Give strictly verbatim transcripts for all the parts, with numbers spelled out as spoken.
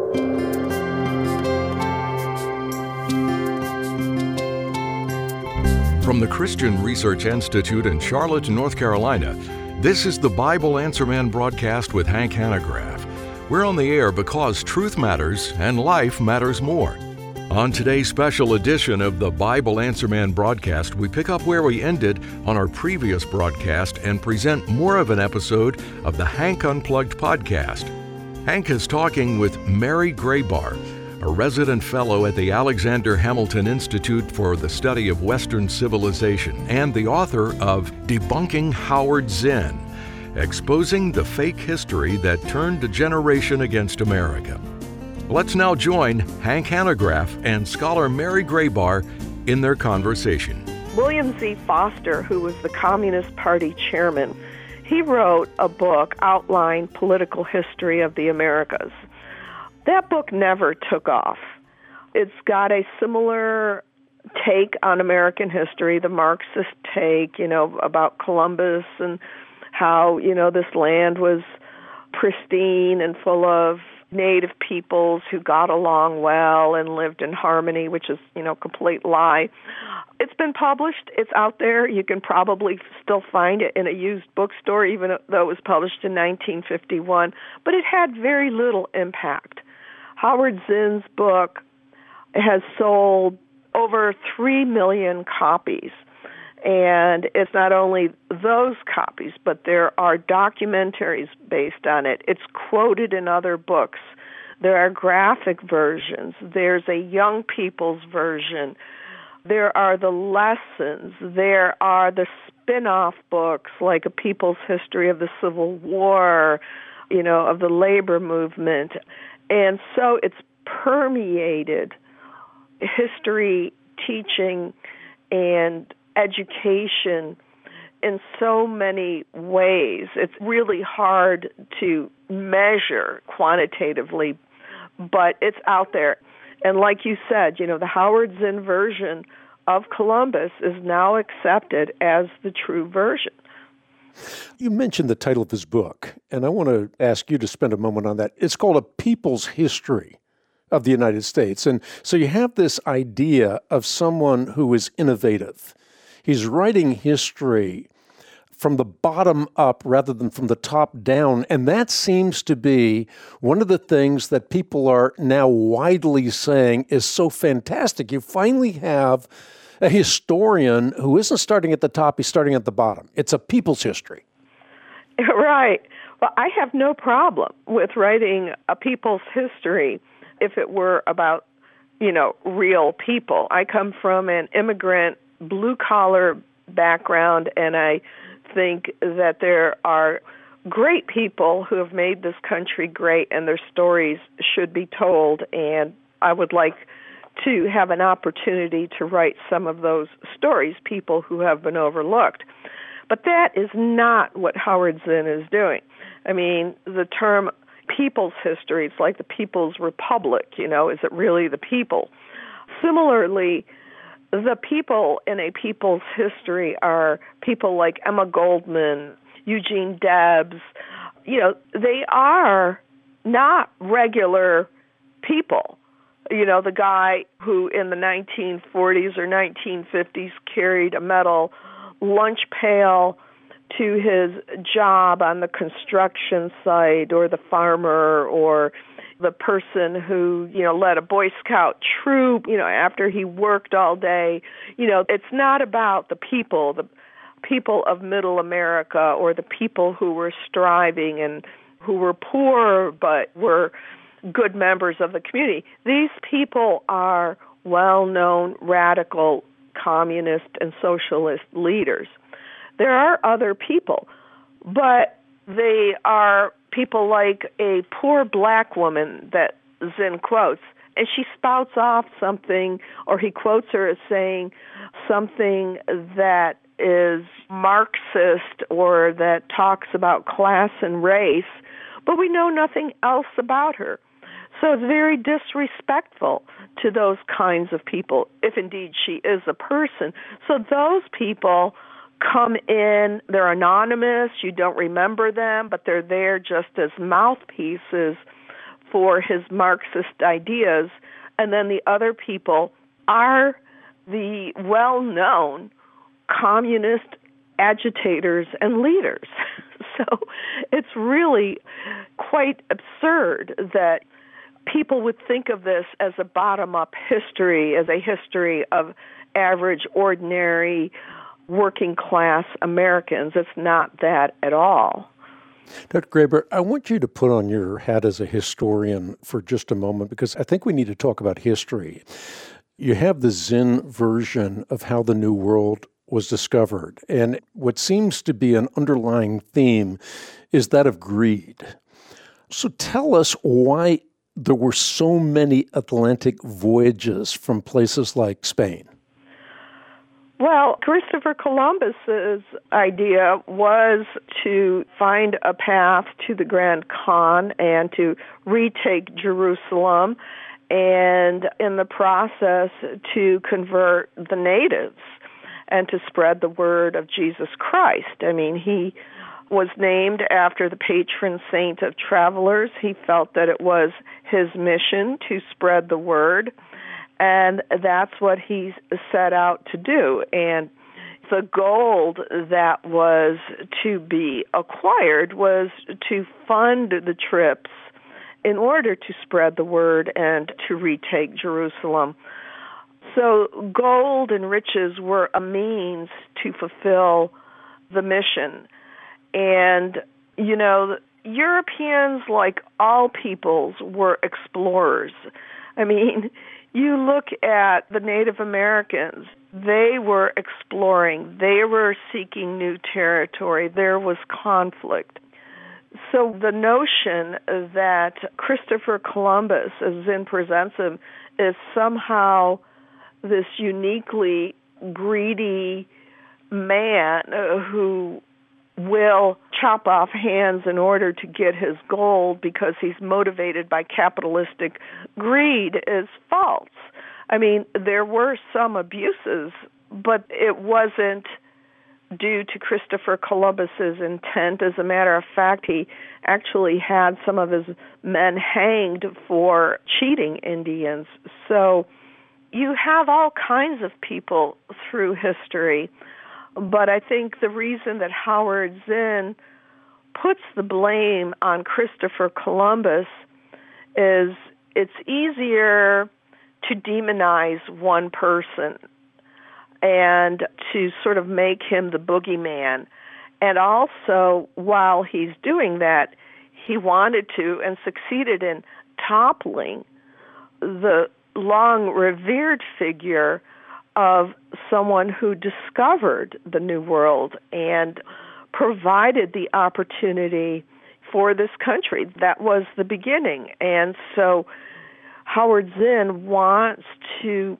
From the Christian Research Institute in Charlotte, North Carolina, this is the Bible Answer Man broadcast with Hank Hanegraaff. We're on the air because truth matters and life matters more. On today's special edition of the Bible Answer Man broadcast, we pick up where we ended on our previous broadcast and present more of an episode of the Hank Unplugged podcast. Hank is talking with Mary Grabar, a resident fellow at the Alexander Hamilton Institute for the Study of Western Civilization and the author of Debunking Howard Zinn, Exposing the Fake History That Turned a Generation Against America. Let's now join Hank Hanegraaff and scholar Mary Grabar in their conversation. William Z. Foster, who was the Communist Party chairman, he wrote a book outlining political history of the Americas. That book never took off. It's got a similar take on American history, the Marxist take, you know, about Columbus and how, you know, this land was pristine and full of native peoples who got along well and lived in harmony, which is, you know, a complete lie. It's been published. It's out there. You can probably still find it in a used bookstore, even though it was published in nineteen fifty-one. But it had very little impact. Howard Zinn's book has sold over three million copies. And it's not only those copies, but there are documentaries based on it. It's quoted in other books. There are graphic versions. There's a young people's version. There are the lessons. There are the spin-off books like A People's History of the Civil War, you know, of the labor movement. And so it's permeated history, teaching, and education in so many ways. It's really hard to measure quantitatively, but it's out there. And like you said, you know, the Howard Zinn version of Columbus is now accepted as the true version. You mentioned the title of his book, and I want to ask you to spend a moment on that. It's called A People's History of the United States. And so you have this idea of someone who is innovative. He's writing history from the bottom up rather than from the top down. And that seems to be one of the things that people are now widely saying is so fantastic. You finally have a historian who isn't starting at the top, he's starting at the bottom. It's a people's history. Right. Well, I have no problem with writing a people's history if it were about, you know, real people. I come from an immigrant, blue-collar background, and I think that there are great people who have made this country great, and their stories should be told, and I would like to have an opportunity to write some of those stories, people who have been overlooked. But that is not what Howard Zinn is doing. I mean, the term people's history, it's like the People's Republic, you know, is it really the people? Similarly, the people in a people's history are people like Emma Goldman, Eugene Debs. You know, they are not regular people. You know, the guy who in the nineteen forties or nineteen fifties carried a metal lunch pail to his job on the construction site, or the farmer, or the person who, you know, led a Boy Scout troop, you know, after he worked all day. You know, it's not about the people, the people of middle America, or the people who were striving and who were poor but were good members of the community. These people are well-known radical communist and socialist leaders. There are other people, but they are people like a poor black woman that Zinn quotes, and she spouts off something, or he quotes her as saying something that is Marxist or that talks about class and race, but we know nothing else about her. So it's very disrespectful to those kinds of people, if indeed she is a person. So those people come in, they're anonymous, you don't remember them, but they're there just as mouthpieces for his Marxist ideas, and then the other people are the well-known communist agitators and leaders. So it's really quite absurd that people would think of this as a bottom-up history, as a history of average, ordinary, working-class Americans. It's not that at all. Doctor Graber, I want you to put on your hat as a historian for just a moment, because I think we need to talk about history. You have the Zinn version of how the New World was discovered, and what seems to be an underlying theme is that of greed. So tell us why there were so many Atlantic voyages from places like Spain. Well, Christopher Columbus's idea was to find a path to the Grand Khan and to retake Jerusalem, and in the process to convert the natives and to spread the word of Jesus Christ. I mean, he was named after the patron saint of travelers. He felt that it was his mission to spread the word, and that's what he set out to do. And the gold that was to be acquired was to fund the trips in order to spread the word and to retake Jerusalem. So gold and riches were a means to fulfill the mission. And, you know, Europeans, like all peoples, were explorers. I mean, you look at the Native Americans, they were exploring, they were seeking new territory, there was conflict. So the notion that Christopher Columbus, as Zinn presents him, is somehow this uniquely greedy man who will chop off hands in order to get his gold because he's motivated by capitalistic greed is false. I mean, there were some abuses, but it wasn't due to Christopher Columbus's intent. As a matter of fact, he actually had some of his men hanged for cheating Indians. So you have all kinds of people through history, but I think the reason that Howard Zinn puts the blame on Christopher Columbus is it's easier to demonize one person and to sort of make him the boogeyman. And also, while he's doing that, he wanted to and succeeded in toppling the long revered figure of someone who discovered the New World and provided the opportunity for this country. That was the beginning. And so Howard Zinn wants to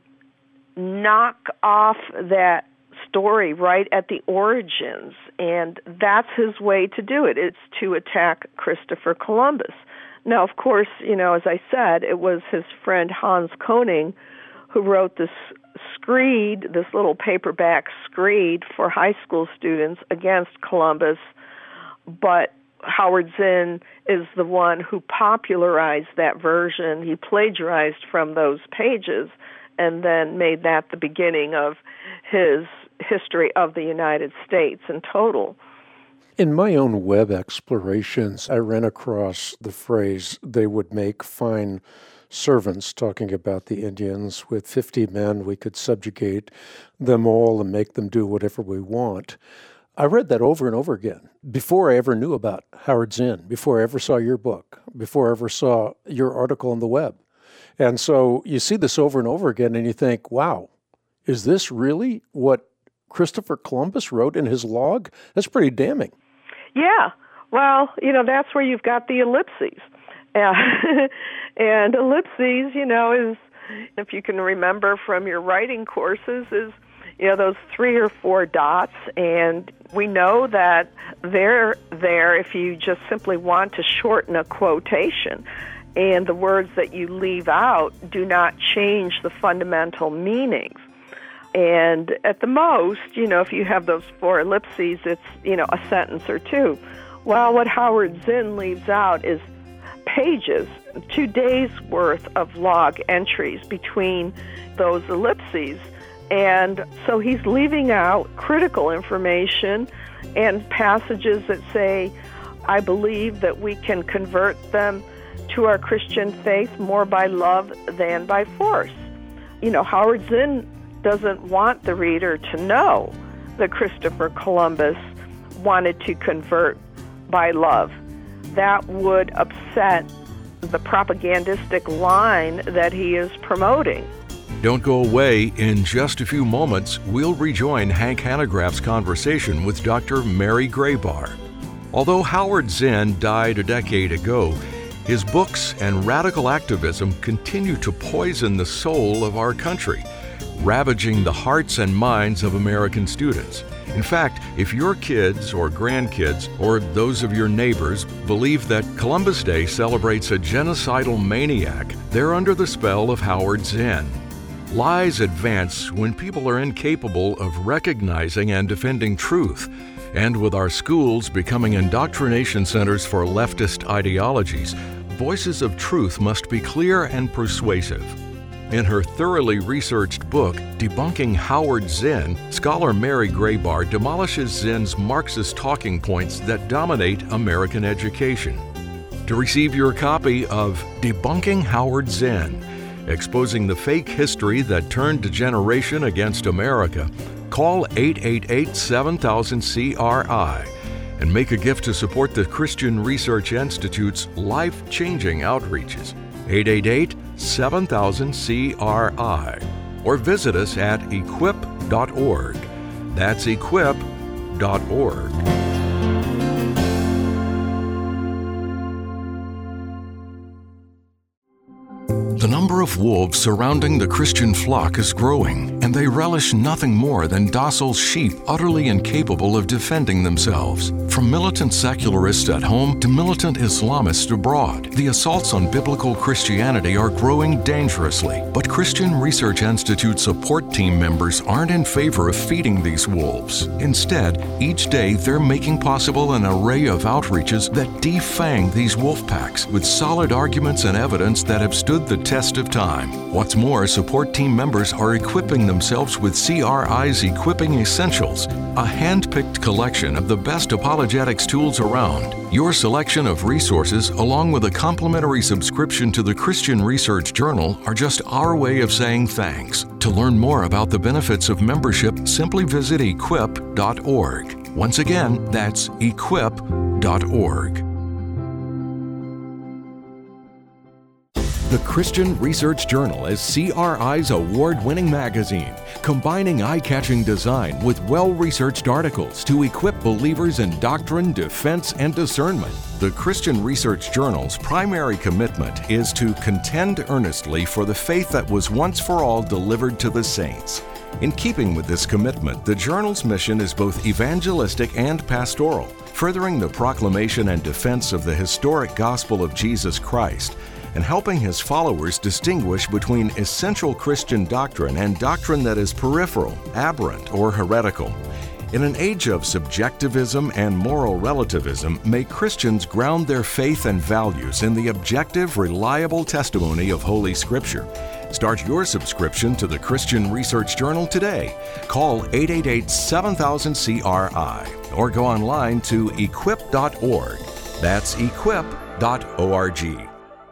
knock off that story right at the origins, and that's his way to do it. It's to attack Christopher Columbus. Now, of course, you know, as I said, it was his friend Hans Koning who wrote this screed, this little paperback screed for high school students against Columbus, but Howard Zinn is the one who popularized that version. He plagiarized from those pages and then made that the beginning of his history of the United States in total. In my own web explorations, I ran across the phrase, "they would make fine servants," talking about the Indians. With fifty men, we could subjugate them all and make them do whatever we want. I read that over and over again before I ever knew about Howard Zinn, before I ever saw your book, before I ever saw your article on the web. And so you see this over and over again and you think, wow, is this really what Christopher Columbus wrote in his log? That's pretty damning. Yeah. Well, you know, that's where you've got the ellipses. Uh, and ellipses, you know, is, if you can remember from your writing courses, is, you know, those three or four dots. And we know that they're there if you just simply want to shorten a quotation. And the words that you leave out do not change the fundamental meanings. And at the most, you know, if you have those four ellipses, it's, you know, a sentence or two. Well, what Howard Zinn leaves out is pages, two days' worth of log entries between those ellipses. And so he's leaving out critical information and passages that say, I believe that we can convert them to our Christian faith more by love than by force. You know, Howard Zinn doesn't want the reader to know that Christopher Columbus wanted to convert by love. That would upset the propagandistic line that he is promoting. Don't go away. In just a few moments, we'll rejoin Hank Hanegraaff's conversation with Doctor Mary Grabar. Although Howard Zinn died a decade ago, his books and radical activism continue to poison the soul of our country, ravaging the hearts and minds of American students. In fact, if your kids or grandkids or those of your neighbors believe that Columbus Day celebrates a genocidal maniac, they're under the spell of Howard Zinn. Lies advance when people are incapable of recognizing and defending truth. And with our schools becoming indoctrination centers for leftist ideologies, voices of truth must be clear and persuasive. In her thoroughly researched book, Debunking Howard Zinn, scholar Mary Grabar demolishes Zinn's Marxist talking points that dominate American education. To receive your copy of Debunking Howard Zinn, Exposing the Fake History That Turned a Generation Against America, call eight eight eight, seven thousand, C R I and make a gift to support the Christian Research Institute's life-changing outreaches. eight eight eight, seven thousand, C R I or visit us at equip dot org. That's equip dot org. The number of wolves surrounding the Christian flock is growing, and they relish nothing more than docile sheep utterly incapable of defending themselves. From militant secularists at home to militant Islamists abroad, the assaults on biblical Christianity are growing dangerously. But Christian Research Institute support team members aren't in favor of feeding these wolves. Instead, each day they're making possible an array of outreaches that defang these wolf packs with solid arguments and evidence that have stood the test of time. What's more, support team members are equipping themselves with C R I's Equipping Essentials, a hand-picked collection of the best apologetics tools around. Your selection of resources, along with a complimentary subscription to the Christian Research Journal, are just our way of saying thanks. To learn more about the benefits of membership, simply visit equip dot org. Once again, that's equip dot org. The Christian Research Journal is C R I's award-winning magazine, combining eye-catching design with well-researched articles to equip believers in doctrine, defense, and discernment. The Christian Research Journal's primary commitment is to contend earnestly for the faith that was once for all delivered to the saints. In keeping with this commitment, the journal's mission is both evangelistic and pastoral, furthering the proclamation and defense of the historic gospel of Jesus Christ, and helping his followers distinguish between essential Christian doctrine and doctrine that is peripheral, aberrant, or heretical. In an age of subjectivism and moral relativism, may Christians ground their faith and values in the objective, reliable testimony of Holy Scripture. Start your subscription to the Christian Research Journal today. Call eight eight eight, seven thousand, C R I or go online to equip dot org. That's equip dot org.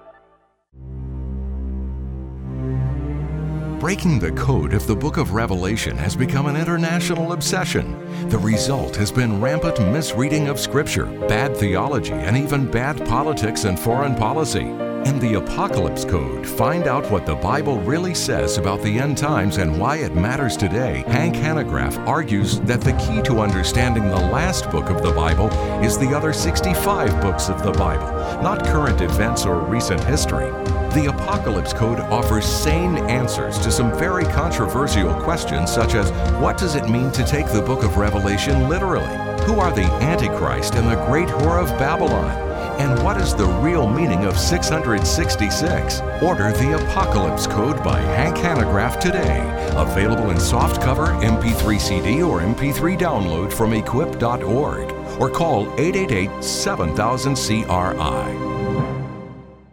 Breaking the code of the Book of Revelation has become an international obsession. The result has been rampant misreading of Scripture, bad theology, and even bad politics and foreign policy. In the Apocalypse Code, find out what the Bible really says about the end times and why it matters today. Hank Hanegraaff argues that the key to understanding the last book of the Bible is the other sixty-five books of the Bible, not current events or recent history. The Apocalypse Code offers sane answers to some very controversial questions, such as what does it mean to take the book of Revelation literally? Who are the Antichrist and the great whore of Babylon? And what is the real meaning of six hundred sixty-six? Order the Apocalypse Code by Hank Hanegraaff today. Available in softcover, M P three C D, or M P three download from equip dot org. Or call eight eight eight, seven thousand, C R I.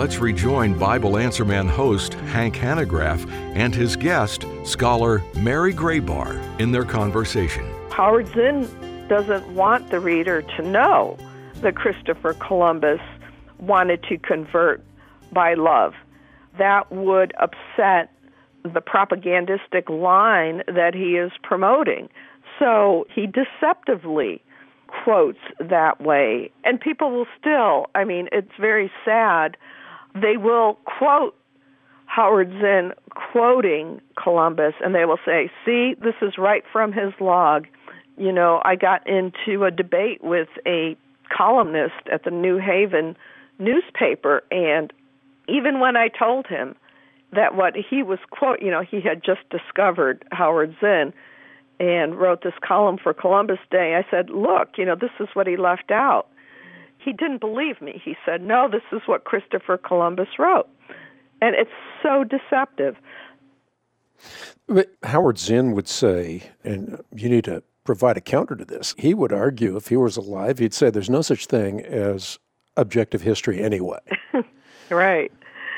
let's rejoin Bible Answer Man host Hank Hanegraaff and his guest, scholar Mary Grabar, in their conversation. Howard Zinn doesn't want the reader to know that Christopher Columbus wanted to convert by love. That would upset the propagandistic line that he is promoting. So he deceptively quotes that way. And people will still, I mean, it's very sad, they will quote Howard Zinn quoting Columbus, and they will say, see, this is right from his log. You know, I got into a debate with a columnist at the New Haven newspaper, and even when I told him that what he was quote, you know, he had just discovered Howard Zinn and wrote this column for Columbus Day, I said, look, you know, this is what he left out. He didn't believe me. He said, no, this is what Christopher Columbus wrote. And it's so deceptive. But Howard Zinn would say, and you need to provide a counter to this, he would argue, if he was alive, he'd say there's no such thing as objective history anyway. Right.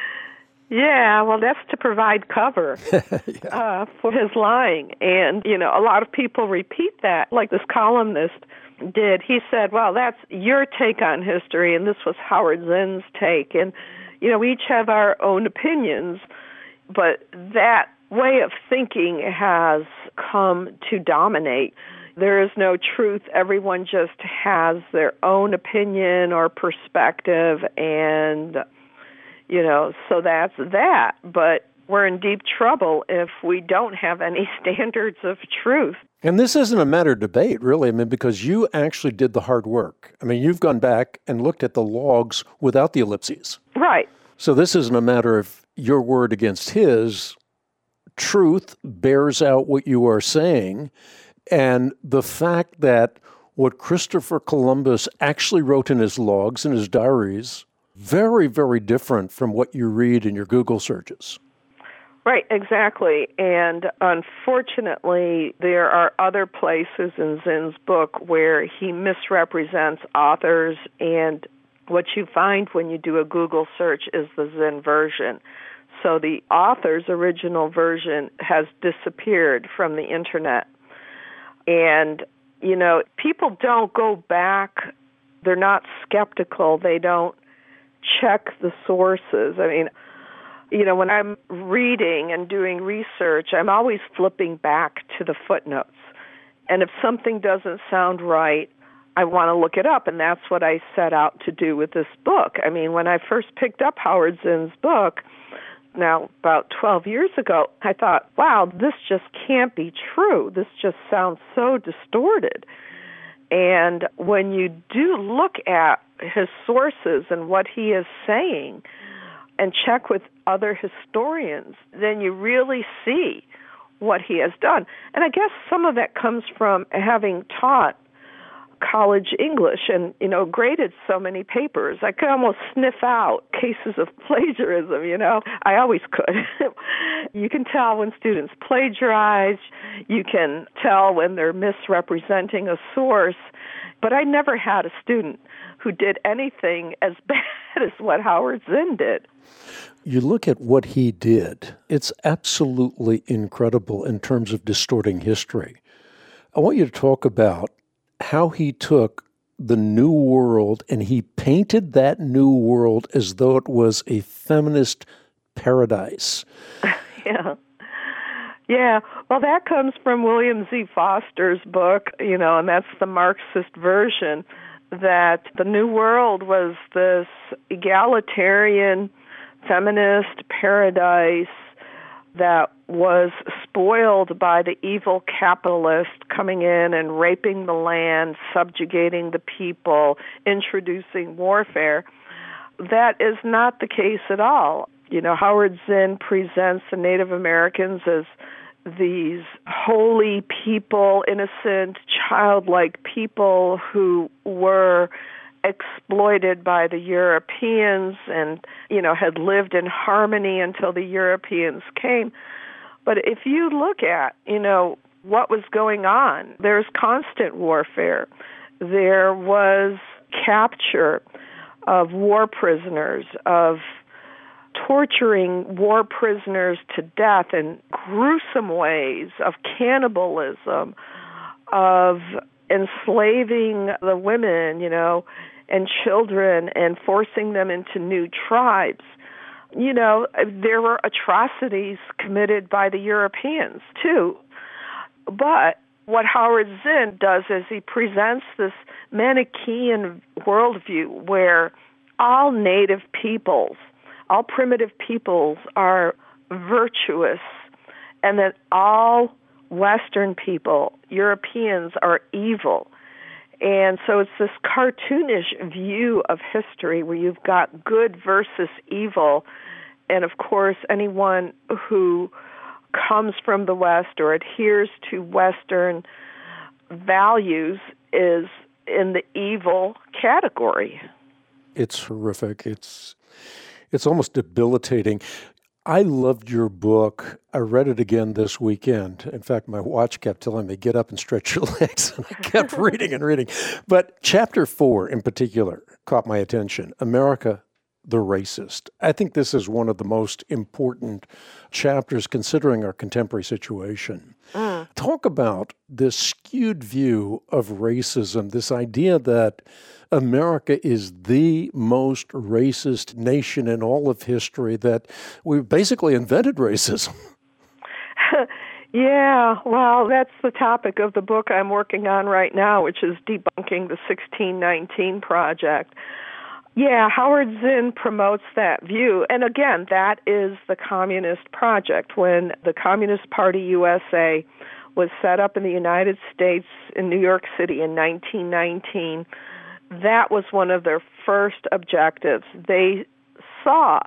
Yeah, well, that's to provide cover yeah. uh, for his lying. And, you know, a lot of people repeat that, like this columnist did. He said, well, that's your take on history, and this was Howard Zinn's take. And, you know, we each have our own opinions, but that way of thinking has come to dominate. There is no truth. Everyone just has their own opinion or perspective, and, you know, so that's that. But we're in deep trouble if we don't have any standards of truth. And this isn't a matter of debate, really, I mean, because you actually did the hard work. I mean, you've gone back and looked at the logs without the ellipses. Right. So this isn't a matter of your word against his. Truth bears out what you are saying. And the fact that what Christopher Columbus actually wrote in his logs and his diaries, very, very different from what you read in your Google searches. Right, exactly. And unfortunately, there are other places in Zinn's book where he misrepresents authors, and what you find when you do a Google search is the Zinn version. So the author's original version has disappeared from the internet. And, you know, people don't go back. They're not skeptical. They don't check the sources. I mean, you know, when I'm reading and doing research, I'm always flipping back to the footnotes. And if something doesn't sound right, I want to look it up, and that's what I set out to do with this book. I mean, when I first picked up Howard Zinn's book, now about twelve years ago, I thought, wow, this just can't be true. This just sounds so distorted. And when you do look at his sources and what he is saying and check with other historians, then you really see what he has done. And I guess some of that comes from having taught college English and, you know, graded so many papers. I could almost sniff out cases of plagiarism, you know. I always could. You can tell when students plagiarize. You can tell when they're misrepresenting a source. But I never had a student who did anything as bad as what Howard Zinn did. You look at what he did, it's absolutely incredible in terms of distorting history. I want you to talk about how he took the New World and he painted that New World as though it was a feminist paradise. Yeah. Yeah. Well, that comes from William Z. Foster's book, you know, and that's the Marxist version, that the New World was this egalitarian feminist paradise that was spoiled by the evil capitalist coming in and raping the land, subjugating the people, introducing warfare. That is not the case at all. You know, Howard Zinn presents the Native Americans as these holy people, innocent, childlike people who were exploited by the Europeans and, you know, had lived in harmony until the Europeans came. But if you look at, you know, what was going on, there's constant warfare. There was capture of war prisoners, of torturing war prisoners to death in gruesome ways, of cannibalism, of enslaving the women, you know, and children, and forcing them into new tribes. You know, there were atrocities committed by the Europeans, too. But what Howard Zinn does is he presents this Manichaean worldview where all native peoples, all primitive peoples are virtuous, and that all Western people, Europeans, are evil. And so it's this cartoonish view of history where you've got good versus evil. And of course, anyone who comes from the West or adheres to Western values is in the evil category. It's horrific. It's it's almost debilitating. I loved your book. I read it again this weekend. In fact, my watch kept telling me, get up and stretch your legs. And I kept reading and reading. But chapter four in particular caught my attention. America, the Racist. I think this is one of the most important chapters considering our contemporary situation. Mm. Talk about this skewed view of racism, this idea that America is the most racist nation in all of history, that we've basically invented racism. Yeah, well, that's the topic of the book I'm working on right now, which is debunking the sixteen nineteen Project. Yeah, Howard Zinn promotes that view. And again, that is the Communist Project. When the Communist Party U S A was set up in the United States in New York City in nineteen nineteen, that was one of their first objectives. They saw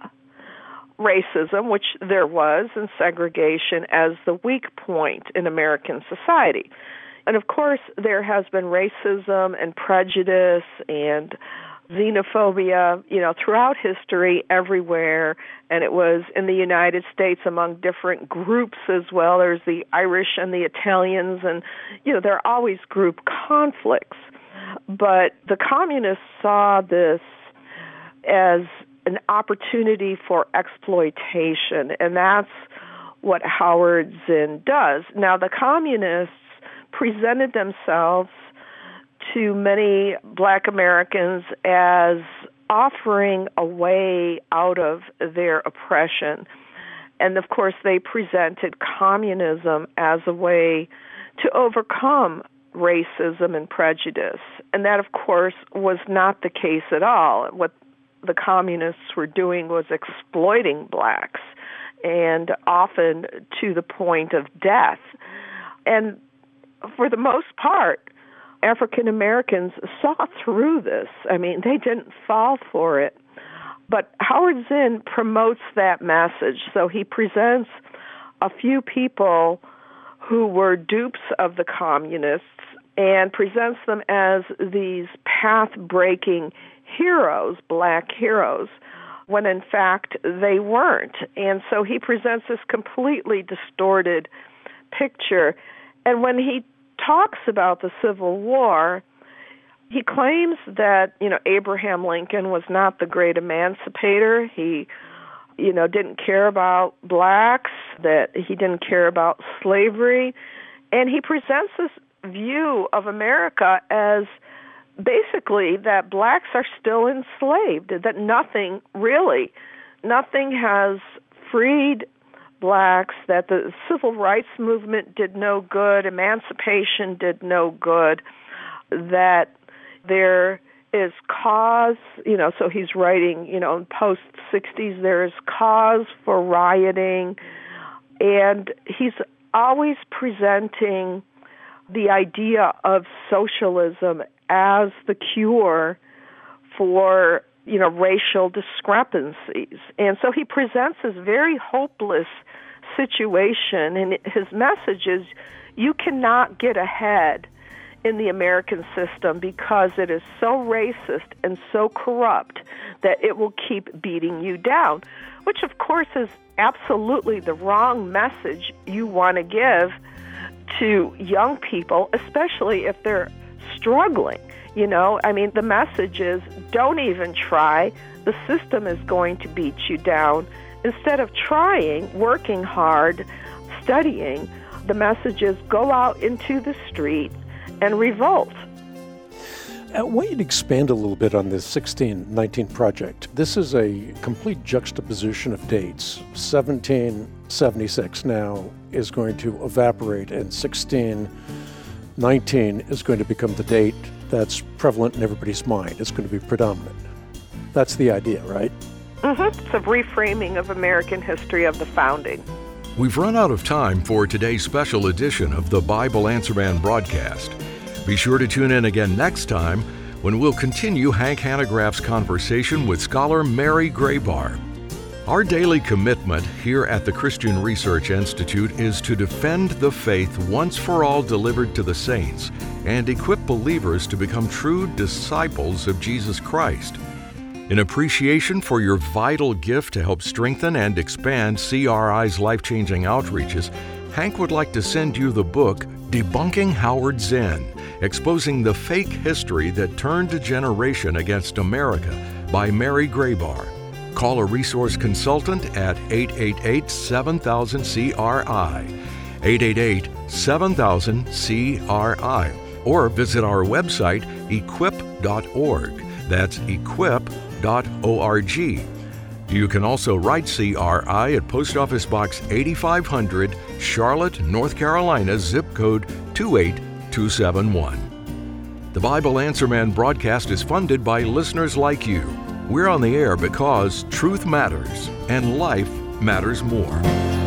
racism, which there was, and segregation as the weak point in American society. And of course, there has been racism and prejudice and xenophobia, you know, throughout history, everywhere, and it was in the United States among different groups as well. There's the Irish and the Italians, and, you know, there are always group conflicts. But the communists saw this as an opportunity for exploitation, and that's what Howard Zinn does. Now, the communists presented themselves to many Black Americans as offering a way out of their oppression. And, of course, they presented communism as a way to overcome racism and prejudice. And that, of course, was not the case at all. What the communists were doing was exploiting blacks, and often to the point of death. And for the most part, African Americans saw through this. I mean, they didn't fall for it. But Howard Zinn promotes that message. So he presents a few people who were dupes of the communists and presents them as these path-breaking heroes, black heroes, when in fact they weren't. And so he presents this completely distorted picture. And when he talks about the Civil War, he claims that, you know, Abraham Lincoln was not the great emancipator. He, you know, didn't care about blacks, that he didn't care about slavery. And he presents this view of America as basically that blacks are still enslaved, that nothing really, nothing has freed blacks, that the civil rights movement did no good, emancipation did no good, that there is cause, you know, so he's writing, you know, in post-sixties, there is cause for rioting, and he's always presenting the idea of socialism as the cure for, you know, racial discrepancies. And so he presents this very hopeless situation, and his message is you cannot get ahead in the American system because it is so racist and so corrupt that it will keep beating you down, which of course is absolutely the wrong message you want to give to young people, especially if they're struggling. You know, I mean, the message is don't even try. The system is going to beat you down. Instead of trying, working hard, studying, the message is go out into the street and revolt. I want you to expand a little bit on this sixteen nineteen project. This is a complete juxtaposition of dates. seventeen seventy-six now is going to evaporate, and sixteen nineteen is going to become the date that's prevalent in everybody's mind. It's going to be predominant. That's the idea, right? Mm-hmm. It's a reframing of American history of the founding. We've run out of time for today's special edition of the Bible Answer Man broadcast. Be sure to tune in again next time when we'll continue Hank Hanegraaff's conversation with scholar Mary Grabar. Our daily commitment here at the Christian Research Institute is to defend the faith once for all delivered to the saints and equip believers to become true disciples of Jesus Christ. In appreciation for your vital gift to help strengthen and expand C R I's life-changing outreaches, Hank would like to send you the book Debunking Howard Zinn, Exposing the Fake History That Turned a Generation Against America by Mary Grabar. Call a resource consultant at eight eight eight, seven thousand, C R I, eight eight eight, seven thousand, C R I, or visit our website, equip dot org. That's equip dot org. You can also write C R I at Post Office Box eighty-five hundred, Charlotte, North Carolina, zip code two eight two seven one. The Bible Answer Man broadcast is funded by listeners like you. We're on the air because truth matters and life matters more.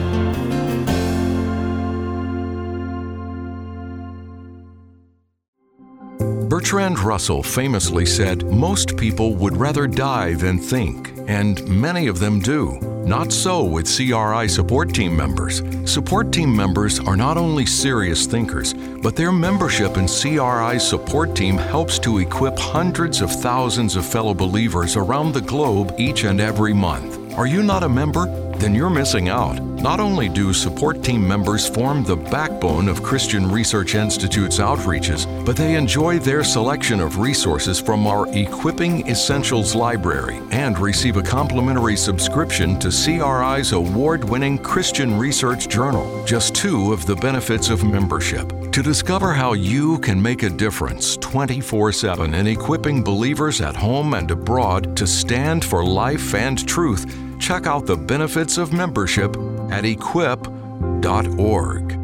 Bertrand Russell famously said, "Most people would rather die than think," and many of them do. Not so with C R I support team members. Support team members are not only serious thinkers, but their membership in C R I's support team helps to equip hundreds of thousands of fellow believers around the globe each and every month. Are you not a member? Then you're missing out. Not only do support team members form the backbone of Christian Research Institute's outreaches, but they enjoy their selection of resources from our Equipping Essentials library and receive a complimentary subscription to C R I's award-winning Christian Research Journal, just two of the benefits of membership. To discover how you can make a difference twenty-four seven in equipping believers at home and abroad to stand for life and truth, check out the benefits of membership at equip dot org.